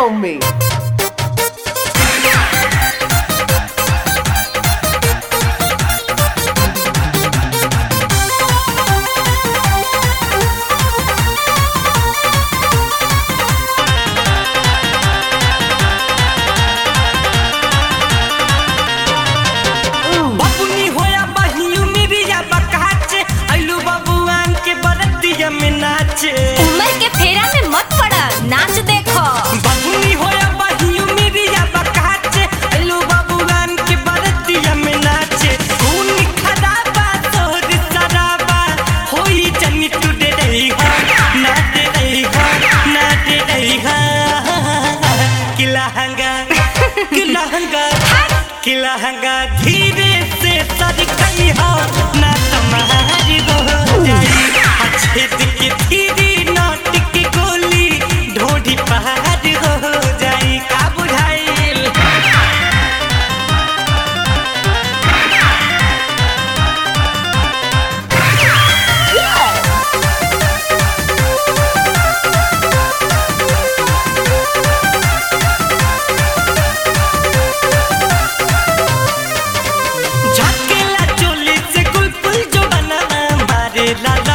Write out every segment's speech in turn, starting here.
on me. उम्र के फेरा में मत पड़ा, नाच देखो। बबुनी होया बहियू मिरिया बकाचे, अइलू बबुआन के बरतिया में नाचे। खून खराबा तोहर सराबा, होई जनी तू दे रही हा, ना दे रही हा, ना दे रही हा। किलहंगा किलहंगा किलहंगा धीरे से सरकई हा, ना तुम्हारी हो जाई। छेद के धीरे नाट की गोली ढोढ़ी पहाड़ हो जाई। का बुझाइल झकेला चोली से गुलपुल जो बना मारे लाला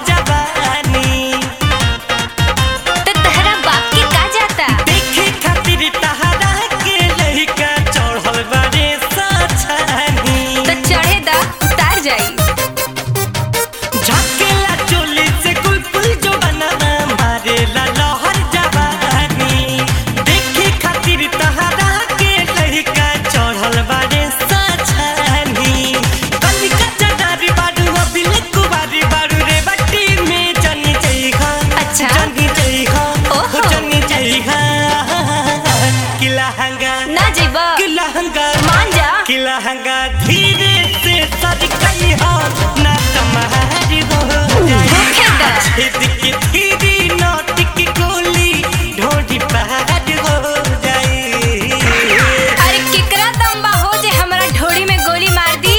किलहंगा धीरे से सरकई हो, ना तुम्हारी हो जाई। छेद के धीरे नाट की गोली ढोढ़ी पहाड़ हो जाई। अरे केकरा दम्बा हो जे हमरा ढोड़ी में गोली मार दी।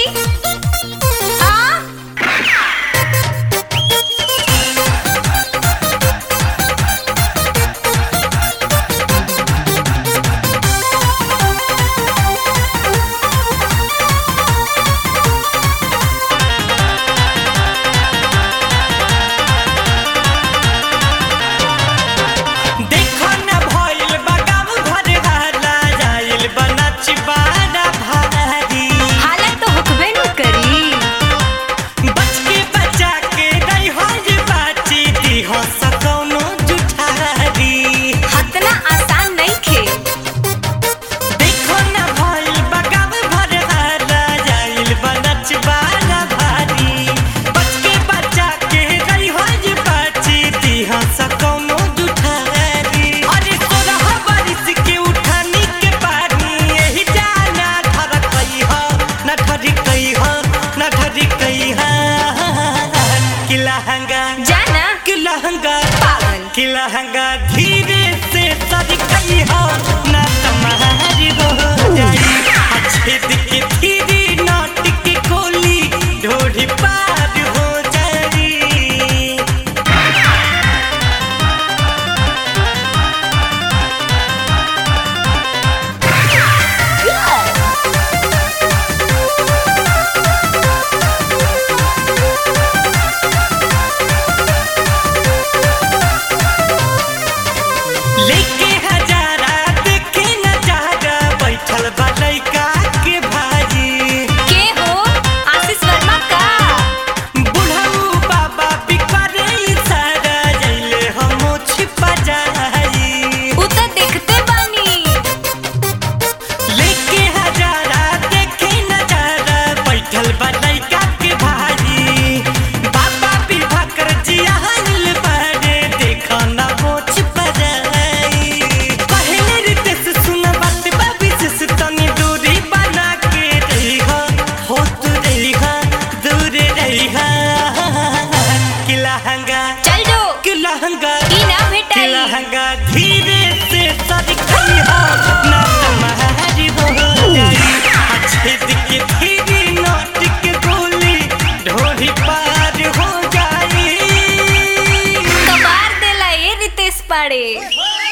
किलहंगा धीरे से सरकई हो, ना तुम्हारी हो जाई। छेद के धीरे नाट की गोली ढोढ़ी पार हो जाई। लेके हजारा देखे नजारा बैठल बा लइका के भाजी। के हो आशीष वर्मा का? बुढ़ऊ बाबा बिकरे इशारा जइले हम छिपा जाई। उ त देखते बानी। लेके हजारा देखे नजारा बैठल बा लइका के भाजी। बाबा बिभाकर जिया हल बारे देखा ना वो छिपा जाई। चल जो किलहंगा किलहंगा धीरे से सरकई हो, ना तुम्हारी हो जाई। छेद के धीरे नाट की गोली ढोढ़ी पार हो जाई। कबार देला ए रितेश पाड़े।